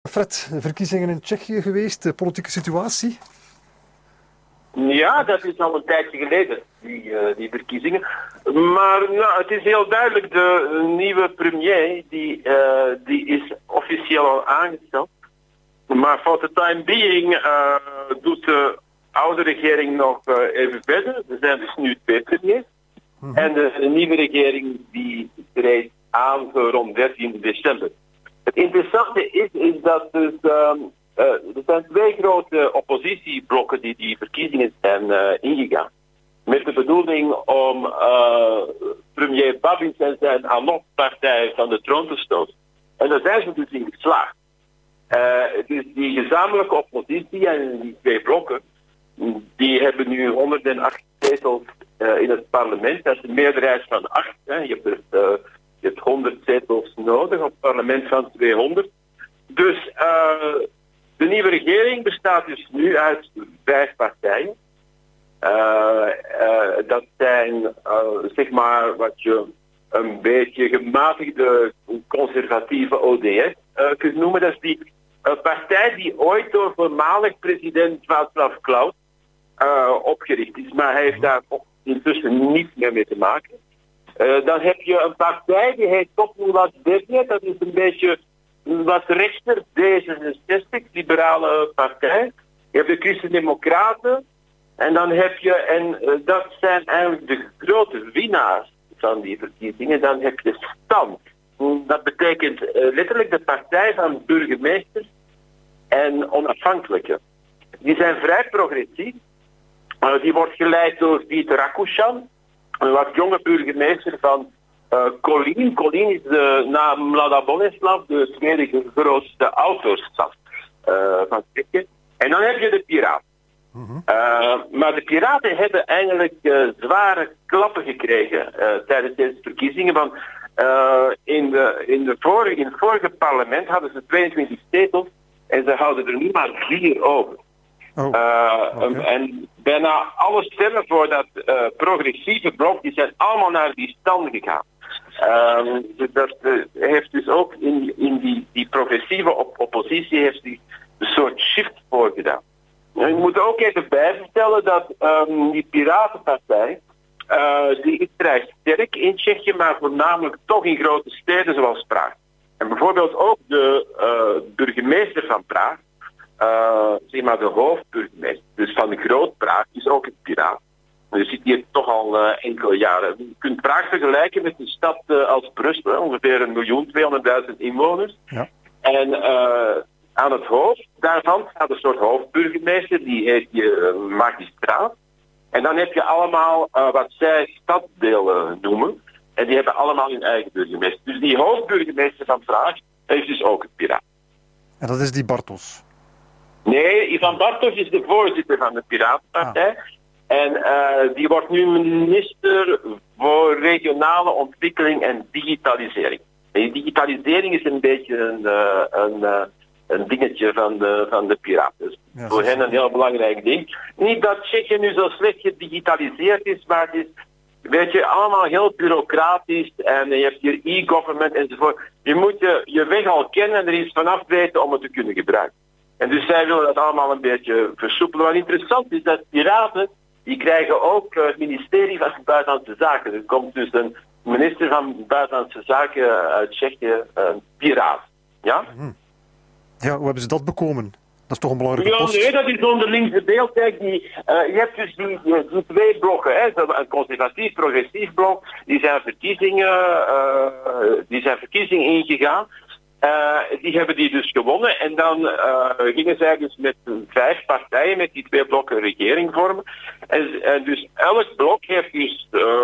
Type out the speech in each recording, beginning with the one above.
Fred, verkiezingen in Tsjechië geweest, de politieke situatie? Ja, dat is al een tijdje geleden, die verkiezingen. Maar nou, het is heel duidelijk, de nieuwe premier, die is officieel al aangesteld. Maar for the time being doet de oude regering nog even verder. Er zijn dus nu 2 premiers. En de nieuwe regering die treedt aan voor rond 13 december. Het interessante is dat dus, er zijn 2 grote oppositieblokken die verkiezingen zijn ingegaan. Met de bedoeling om premier Babiš en zijn ALOP-partij van de troon te stoten. En daar zijn ze dus in geslaagd. Dus die gezamenlijke oppositie en die 2 blokken, die hebben nu 108 zetels in het parlement. Dat is een meerderheid van 8. Hè. Je hebt 100 zetels nodig op het parlement van 200. Dus de nieuwe regering bestaat dus nu uit 5 partijen. Dat zijn, zeg maar, wat je een beetje gematigde conservatieve ODS kunt noemen. Dat is die partij die ooit door voormalig president Václav Klaus opgericht is. Maar hij heeft daar intussen niets meer mee te maken. Dan heb je een partij die heet Top Nula Devje. Dat is een beetje wat rechter, D66, liberale partij. Je hebt de Christen-Democraten. En dan heb je, en dat zijn eigenlijk de grote winnaars van die verkiezingen, dan heb je STAN. Dat betekent letterlijk de partij van burgemeesters en onafhankelijken. Die zijn vrij progressief. Die wordt geleid door Vít Rakušan, een wat jonge burgemeester van Kolín. Kolín is na Mladá Boleslav de tweede grootste autostad van Tsjechië. En dan heb je de Piraten. Maar de Piraten hebben eigenlijk zware klappen gekregen tijdens deze verkiezingen. Want in het vorige parlement hadden ze 22 zetels en ze houden er nu maar 4 over. En bijna alle stemmen voor dat progressieve blok die zijn allemaal naar die stand gegaan. Dat heeft dus ook in die progressieve oppositie heeft die een soort shift voorgedaan. Ik moet ook even bijvertellen dat die Piratenpartij, die is vrij sterk in Tsjechië, maar voornamelijk toch in grote steden zoals Praag. En bijvoorbeeld ook de burgemeester van Praag, zeg maar de hoofdburgemeester, dus van Groot Praag, is ook een Piraat. Je zit hier toch al enkele jaren. Je kunt Praag vergelijken met een stad als Brussel, ongeveer 1.200.000 inwoners. Ja. En aan het hoofd daarvan staat een soort hoofdburgemeester, die heet je magistraat. En dan heb je allemaal wat zij stadsdelen noemen. En die hebben allemaal hun eigen burgemeester. Dus die hoofdburgemeester van Praag heeft dus ook een Piraat. En dat is die Bartos? Nee, Ivan Bartos is de voorzitter van de Piratenpartij. En die wordt nu minister voor regionale ontwikkeling en digitalisering. En digitalisering is een beetje een dingetje van de Piraten. Dus ja, voor hen een heel belangrijk ding. Niet dat Tsjechië nu zo slecht gedigitaliseerd is, maar het is, weet je, allemaal heel bureaucratisch en je hebt hier e-government enzovoort. Je moet je weg al kennen en er iets vanaf weten om het te kunnen gebruiken. En dus zij willen dat allemaal een beetje versoepelen. Wat interessant is dat Piraten, die krijgen ook het ministerie van Buitenlandse Zaken. Er komt dus een minister van Buitenlandse Zaken uit Tsjechië, een Piraat. Ja? Ja, hoe hebben ze dat bekomen? Dat is toch een belangrijke post? Nee, dat is onderling verdeeld. Kijk, je hebt dus die 2 blokken. Hè. Een conservatief-progressief blok. Die zijn verkiezingen ingegaan. Die hebben die dus gewonnen. En dan gingen zij dus met 5 partijen, met die 2 blokken, een regering vormen. En dus elk blok heeft dus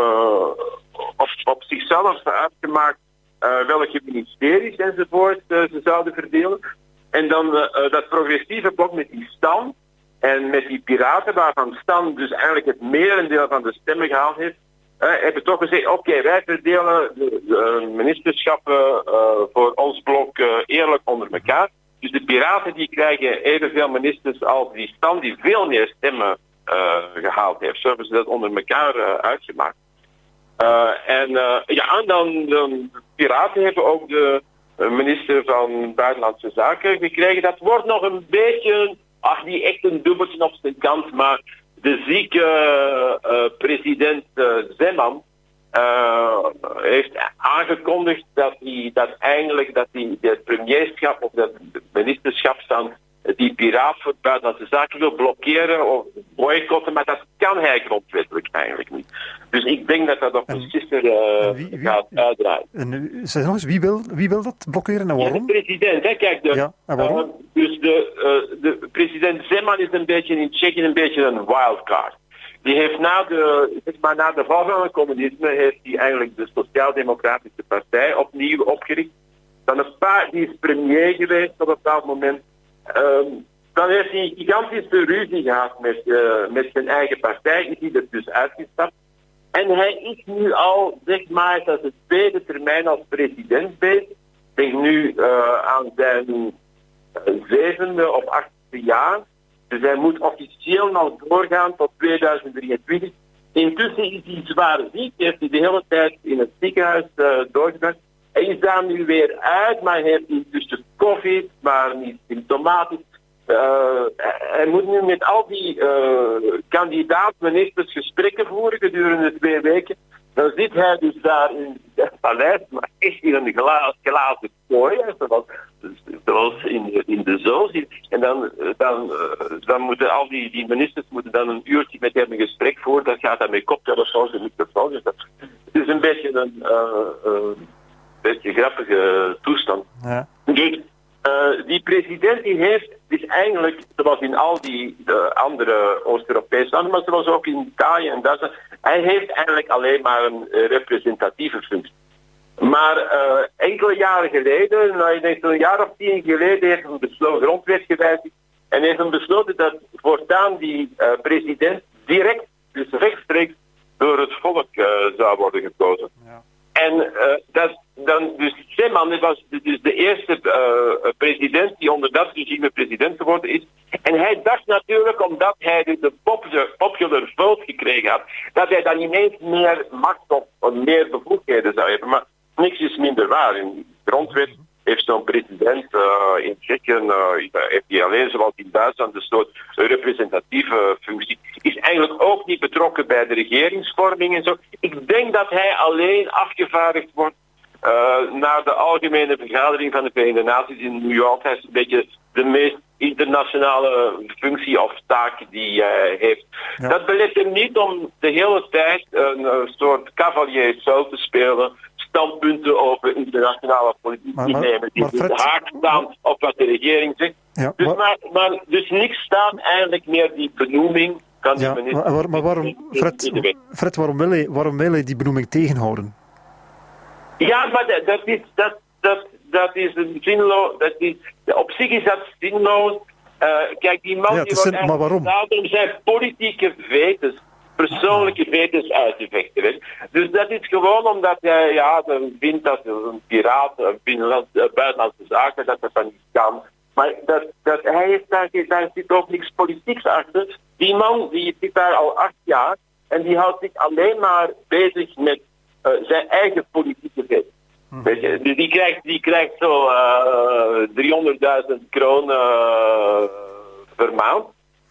op zichzelf uitgemaakt welke ministeries enzovoort ze zouden verdelen. En dan dat progressieve blok met die STAN en met die Piraten, waarvan STAN dus eigenlijk het merendeel van de stemmen gehaald heeft, hebben toch gezegd, oké, wij verdelen de ministerschappen voor ons blok eerlijk onder elkaar. Dus de Piraten die krijgen evenveel ministers als die STAN die veel meer stemmen gehaald heeft. Zo hebben ze dat onder elkaar uitgemaakt. En dan de Piraten hebben ook minister van Buitenlandse Zaken gekregen. Dat wordt nog een beetje, niet echt een dubbeltje op zijn kant, maar de zieke president Zeman heeft aangekondigd dat hij het premierschap of dat ministerschap van die piraat voor Buitenlandse Zaken wil blokkeren of boycotten, maar dat kan hij grondwettelijk eigenlijk niet. Dus ik denk dat dat op een sister gaat uitdraaien. Zeg nog eens, wie wil dat blokkeren en waarom? Ja, de president, hè. Kijk, dus de president Zeman is een beetje in Tsjechië een beetje een wildcard. Die heeft na de val van het communisme heeft hij eigenlijk de Sociaal-Democratische Partij opnieuw opgericht. Die is premier geweest op een bepaald moment. Dan heeft hij een gigantische ruzie gehad met zijn eigen partij, is hij er dus uitgestapt. En hij is nu al, zeg maar, dat de tweede termijn als president bezig. Ik denk nu aan zijn 7e of 8e jaar. Dus hij moet officieel nog doorgaan tot 2023. Intussen is hij zwaar ziek, heeft hij de hele tijd in het ziekenhuis doorgebracht. Hij is daar nu weer uit, maar hij heeft intussen COVID, maar niet symptomatisch. Hij moet nu met al die kandidaat-ministers gesprekken voeren gedurende 2 weken. Dan zit hij dus daar in het paleis, maar echt in een glazen kooi, zoals in de zoo zit. En dan moeten al die ministers dan een uurtje met hem een gesprek voeren. Dat gaat dan met koptelefoons en microfoons. Dus het is een beetje een grappige toestand. Ja. Dus die president die heeft dus eigenlijk, zoals in al die andere Oost-Europese landen, maar zoals ook in Italië en Duitsland, hij heeft eigenlijk alleen maar een representatieve functie. Maar enkele jaren geleden, ik denk een jaar of 10 geleden, heeft een grondwet gewijzigd en heeft hem besloten dat voortaan die president direct, dus rechtstreeks, door het volk zou worden gekozen. Ja. En dus Zeman was dus de eerste president die onder dat regime president geworden is. En hij dacht natuurlijk, omdat hij de popular vote gekregen had, dat hij dan ineens meer macht of meer bevoegdheden zou hebben. Maar niks is minder waar. In de grondwet heeft zo'n president in Tsjechië, heeft hij alleen zoals in Duitsland een soort representatieve functie. Is eigenlijk ook niet betrokken bij de regeringsvorming en zo. Ik denk dat hij alleen afgevaardigd wordt naar de algemene vergadering van de Verenigde Naties in New York. Hij is een beetje de meest internationale functie of taak die hij heeft. Ja. Dat belet hem niet om de hele tijd een soort cavalier zo te spelen, standpunten over internationale politiek te nemen, die de haak staan op wat de regering zegt. Ja, dus niks staat eigenlijk meer die benoeming kan die minister. Maar waarom, Fred, waarom wil hij die benoeming tegenhouden? Ja, maar dat is een zinloos. Op zich is dat zinloos. Kijk, die man die wordt eigenlijk betaald om zijn politieke vetes, persoonlijke vetes uit te vechten. Dus dat is gewoon omdat hij vindt dat een piraat, buitenlandse zaken, dat van niet kan. Maar hij heeft daar zit ook niks politieks achter. Die man die zit daar al 8 jaar en die houdt zich alleen maar bezig met zijn eigen politieke vetes. Weet je, dus die krijgt zo 300.000 kronen per maand.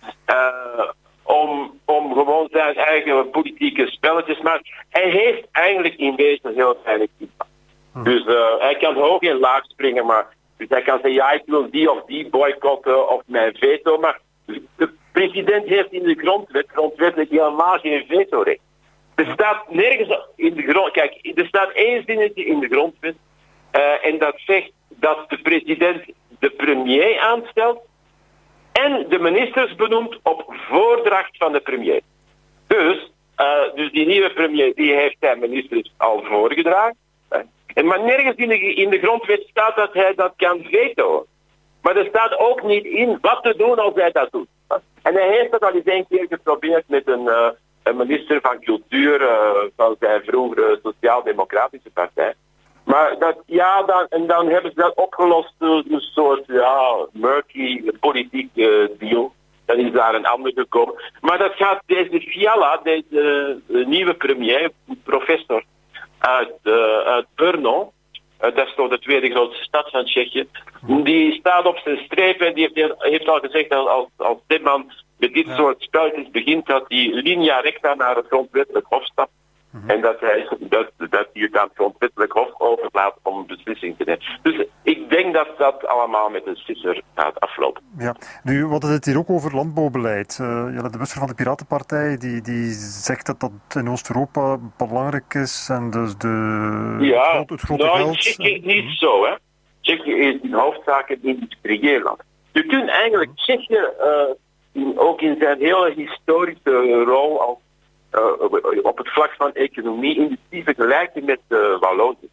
Om gewoon zijn eigen politieke spelletjes. Maar hij heeft eigenlijk in wezen heel weinig impact. Dus hij kan hoog en laag springen, maar dus hij kan zeggen, ik wil die of die boycotten of mijn veto. Maar de president heeft in de grondwettelijk helemaal geen vetorecht. Er staat nergens in de grond. Kijk, er staat 1 zinnetje in de grondwet. En dat zegt dat de president de premier aanstelt en de ministers benoemt op voordracht van de premier. Dus die nieuwe premier die heeft zijn ministers al voorgedragen. Maar nergens in de grondwet staat dat hij dat kan vetoen. Maar er staat ook niet in wat te doen als hij dat doet. En hij heeft dat al eens 1 keer geprobeerd met een minister van cultuur van zijn vroegere Sociaal-Democratische Partij. Maar dan hebben ze dat opgelost door een soort murky politiek deal. Dan is daar een ander gekomen. Maar dat gaat deze Fiala, deze nieuwe premier, professor uit Brno, Dat is toch de tweede grootste stad van Tsjechië. Die staat op zijn streep en die heeft al gezegd dat als Timman met dit soort spelletjes begint, dat hij linea recta naar het grondwettelijk hof stapt. En dat hij het aan het grondwettelijk hof overlaat om een beslissing te nemen. Dus ik denk dat dat allemaal met een sisser gaat aflopen. Ja, nu, we hadden het hier ook over landbouwbeleid. De Busser van de Piratenpartij die zegt dat dat in Oost-Europa belangrijk is en dus het grote geld... Tsjechië is niet zo, hè. Tsjechië is in hoofdzaak een industrieel land. Je kunt eigenlijk Tsjechië ook in zijn hele historische rol als op het vlak van economie-industrie vergelijken met Wallonië.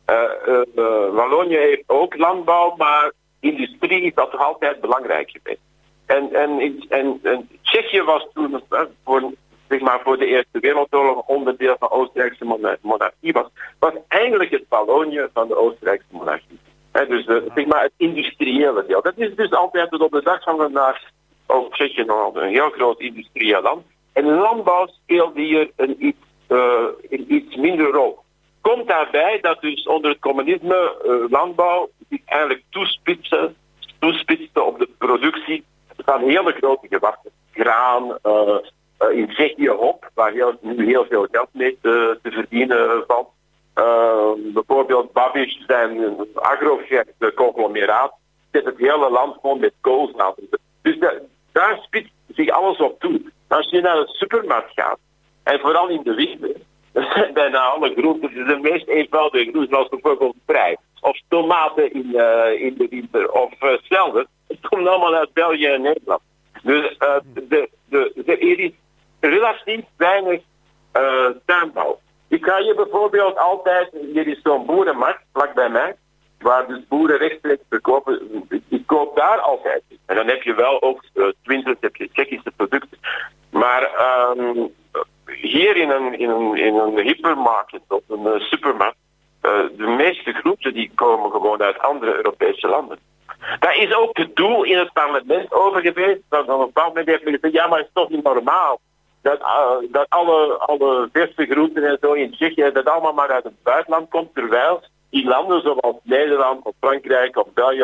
Wallonië heeft ook landbouw, maar industrie is dat toch altijd belangrijk geweest. En Tsjechië was toen voor de Eerste Wereldoorlog onderdeel van de Oostenrijkse monarchie, was eigenlijk het Wallonië van de Oostenrijkse monarchie. Dus het industriële deel. Dat is dus altijd tot op de dag van vandaag ook Tsjechië nog een heel groot industrieel land. En landbouw speelt hier een iets minder rol. Komt daarbij dat dus onder het communisme landbouw zich eigenlijk toespitste op de productie van hele grote gewassen. Graan, in Tsjechië hop, waar nu heel veel geld mee te verdienen valt. Bijvoorbeeld Babiš, zijn agrofert-conglomeraat, zet het hele land gewoon met koolzaad. Dus daar spitst zich alles op toe. Als je naar de supermarkt gaat, en vooral in de winter, zijn bijna alle groenten de meest eenvoudige groenten, zoals bijvoorbeeld prei, of tomaten in de winter, of selder. Het komt allemaal uit België en Nederland. Dus er is relatief weinig tuinbouw. Ik ga je bijvoorbeeld altijd, hier is zo'n boerenmarkt vlak bij mij, waar dus boeren rechtstreeks verkopen. Ik koop daar altijd. En dan heb je wel ook 20 Tsjechische producten. Maar hier in een hypermarket of een supermarkt, de meeste groenten die komen gewoon uit andere Europese landen. Daar is ook het doel in het parlement over geweest. Dat op een bepaald moment heeft men gezegd, ja, maar het is toch niet normaal dat alle verse groenten en zo in Tsjechië, dat allemaal maar uit het buitenland komt, terwijl in landen zoals Nederland of Frankrijk of België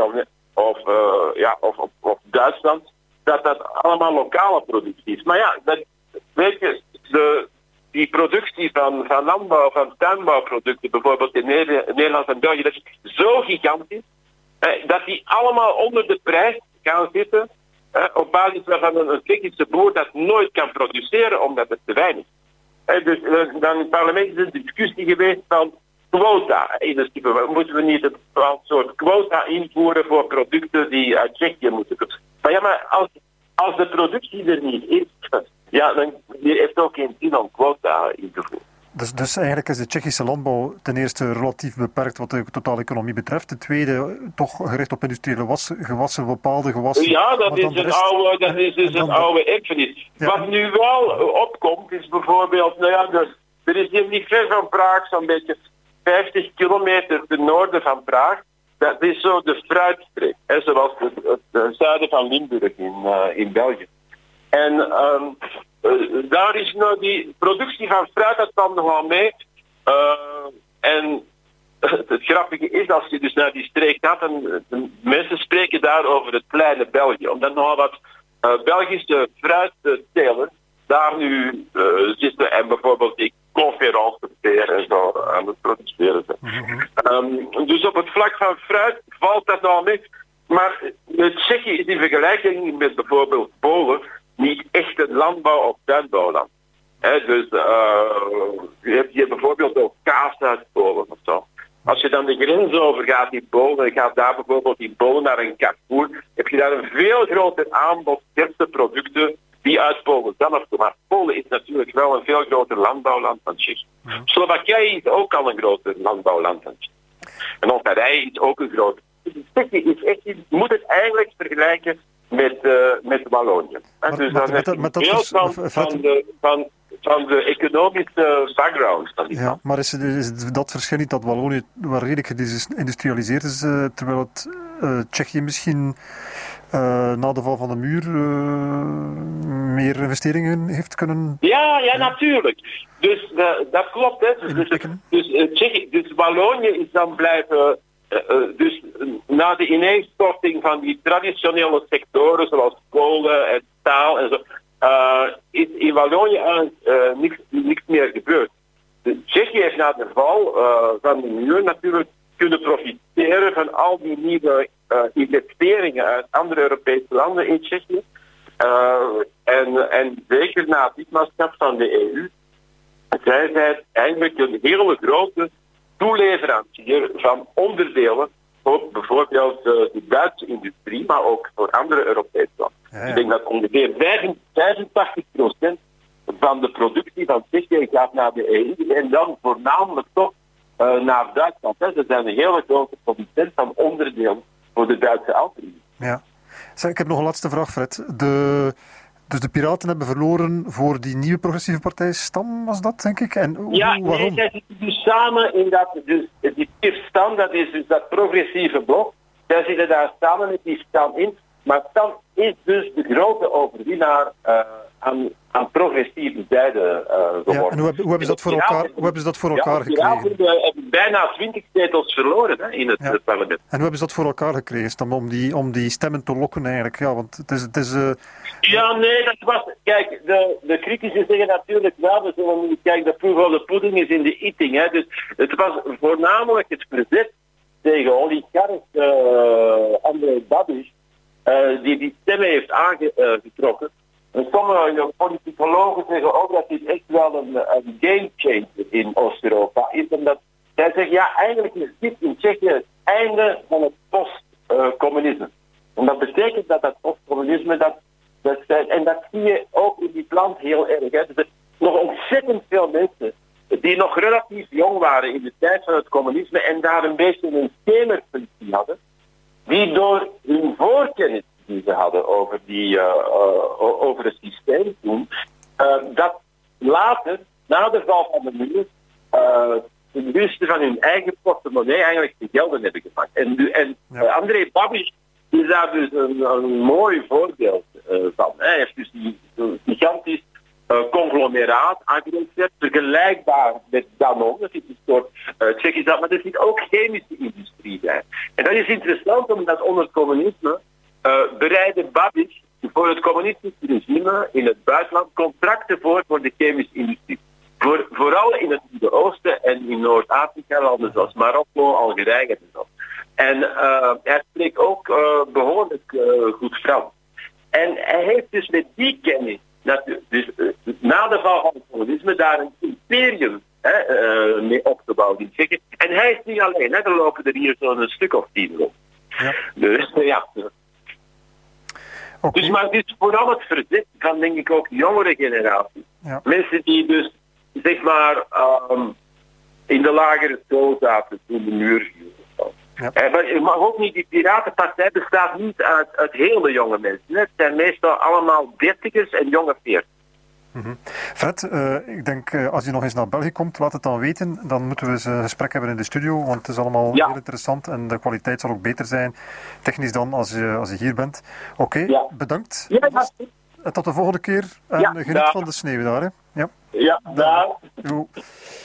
of Duitsland, dat allemaal lokale productie is. Maar ja, weet je, die productie van landbouw, van tuinbouwproducten, bijvoorbeeld in Nederland en België, dat is zo gigantisch, dat die allemaal onder de prijs gaan zitten, op basis waarvan een Tsjechische boer dat nooit kan produceren, omdat het te weinig is. Dus dan in het parlement is een discussie geweest van quota. Moeten we niet een bepaald soort quota invoeren voor producten die uit Tsjechië moeten komen? Maar ja, maar als de productie er niet is, ja, dan heeft ook geen zin om quota in te voeren. Dus eigenlijk is de Tsjechische landbouw ten eerste relatief beperkt wat de totale economie betreft. Ten tweede toch gericht op industriële gewassen, bepaalde gewassen. Ja, dat is een oude erfenis. Ja. Wat nu wel opkomt is bijvoorbeeld, er is hier niet ver van Praag, zo'n beetje 50 kilometer ten noorden van Praag. Dat is zo de fruitstreek, zoals het zuiden van Limburg in België. En daar is nou die productie van fruit, dat kwam nogal mee. En het grappige is, als je dus naar die streek gaat, en mensen spreken daar over het kleine België. Omdat nogal wat Belgische fruittelers daar nu zitten en bijvoorbeeld die conferences en zo aan het produceren zijn. Dus op het vlak van fruit valt dat nogal mee. Maar Tsjechië is in vergelijking met bijvoorbeeld Polen niet echt een landbouw- of tuinbouwland. Dus je hebt hier bijvoorbeeld ook kaas uit Polen of zo. Als je dan de grens overgaat in Polen, en gaat daar bijvoorbeeld in Polen naar een Carrefour, heb je daar een veel groter aanbod verse producten die uit Polen zelf komen. Maar Polen is natuurlijk wel een veel groter landbouwland dan Tsjechië. Slowakije is ook al een groter landbouwland dan Tsjechië. En Hongarije is ook een groter. Dus Tsjechië is echt, je moet het eigenlijk vergelijken met Wallonië. Dus dan heb je een beeld van de economische background. Ja, maar is dat verschil niet dat Wallonië wel redelijk geïndustrialiseerd is, terwijl het Tsjechië misschien na de val van de muur meer investeringen heeft kunnen... Ja, natuurlijk. Dus dat klopt. Hè. Dus Wallonië is dan blijven... dus na de ineenstorting van die traditionele sectoren zoals kolen en staal en zo, is in Wallonië niks meer gebeurd. Tsjechië heeft na de val van de muur natuurlijk kunnen profiteren van al die nieuwe investeringen uit andere Europese landen in Tsjechië. En zeker na het lidmaatschap van de EU zijn zij eigenlijk een hele grote toeleverancier van onderdelen voor bijvoorbeeld de Duitse industrie, maar ook voor andere Europese landen. Ja. Ik denk dat ongeveer 85% van de productie van Tsjechië gaat naar de EU en dan voornamelijk toch naar Duitsland. Ze zijn een hele grote producent van onderdelen voor de Duitse auto-industrie. Ja. Ik heb nog een laatste vraag, Fred. Dus de Piraten hebben verloren voor die nieuwe progressieve partij STAM, was dat, denk ik? En waarom? Nee, zij zitten dus samen in dat... Dus die STAM, dat is dus dat progressieve blok. Zij zitten daar samen met die STAM in. Maar STAM is dus de grote overwinnaar aan progressieve zijde geworden. Ja, en hoe hebben ze dat voor elkaar gekregen? De Piraten hebben bijna 20 zetels verloren in het parlement. En hoe hebben ze dat voor elkaar gekregen, STAM, om die stemmen te lokken eigenlijk? Ja, want het is Ja, nee, dat was... Kijk, de critici zeggen natuurlijk wel, we zullen nu kijken, de proof of the pudding is in de eating. Hè. Dus het was voornamelijk het verzet tegen oligarch Andrej Babiš, die stemmen heeft aangetrokken. En sommige politicologen zeggen ook dat dit echt wel een game changer in Oost-Europa is. Omdat zij zeggen, ja, eigenlijk is dit in Tsjechië het einde van het postcommunisme. En dat betekent dat postcommunisme, en dat zie je ook in dit land heel erg. Hè. Er zijn nog ontzettend veel mensen die nog relatief jong waren in de tijd van het communisme en daar een beetje een schemerfunctie hadden, die door hun voorkennis die ze hadden over het systeem toen, dat later, na de val van de muur, ten gunste van hun eigen portemonnee eigenlijk te gelden hebben gemaakt. En Andrej Babiš is daar dus een mooi voorbeeld van. Hij heeft dus die gigantisch conglomeraat aangelegd, vergelijkbaar met Danone. Dat is een soort Tsjechisch, maar er zit ook chemische industrie bij. En dat is interessant, omdat onder het communisme bereidde Babiš voor het communistische regime in het buitenland contracten voor de chemische industrie. Vooral in het Midden-Oosten en in Noord-Afrika, landen zoals Marokko, Algerije en zo. En hij spreekt ook behoorlijk goed Frans. En hij heeft dus met die kennis, na de val van het communisme, daar een imperium mee opgebouwd in Tsjechië. En hij is niet alleen, er lopen er hier zo'n stuk of 10 rond. Ja. Dus ja. Okay. Dus, maar het is vooral het verzet van, denk ik, ook de jongere generatie. Ja. Mensen die dus, zeg maar, in de lagere school zaten toen de muur viel. Ja. Maar ook niet, die Piratenpartij bestaat niet uit hele jonge mensen. Het zijn meestal allemaal dertigers en jonge 40. Mm-hmm. Fred, ik denk als je nog eens naar België komt, laat het dan weten. Dan moeten we eens een gesprek hebben in de studio, want het is allemaal heel interessant en de kwaliteit zal ook beter zijn, technisch dan, als je hier bent. Oké, bedankt. Ja, tot de volgende keer en geniet van de sneeuw daar. Hè? Ja, daar.